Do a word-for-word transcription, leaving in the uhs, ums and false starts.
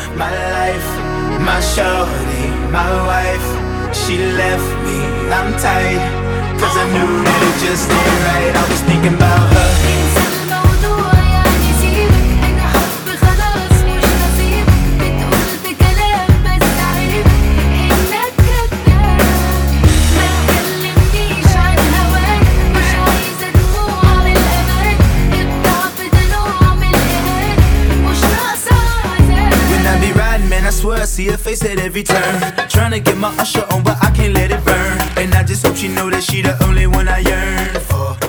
my life, my shorty, my wife. She left me, I'm tight, cause I knew that it just ain't right. I was thinking about her. انسى الموضوع يعني سيبك، انا حب خلاص مش نصيبك. بتقول بكلام بس عيب انك كداب. ما تكلمنيش عن هواك، مش عايزة دموع من الامان. الضعف ده نوع من الاهانة، مش ناقصة عذاب. When I be riding, man, I swear I see her face at every turn. Trying to get my usher on, but I can't let it burn. And I just hope she know that she the only one I yearn for.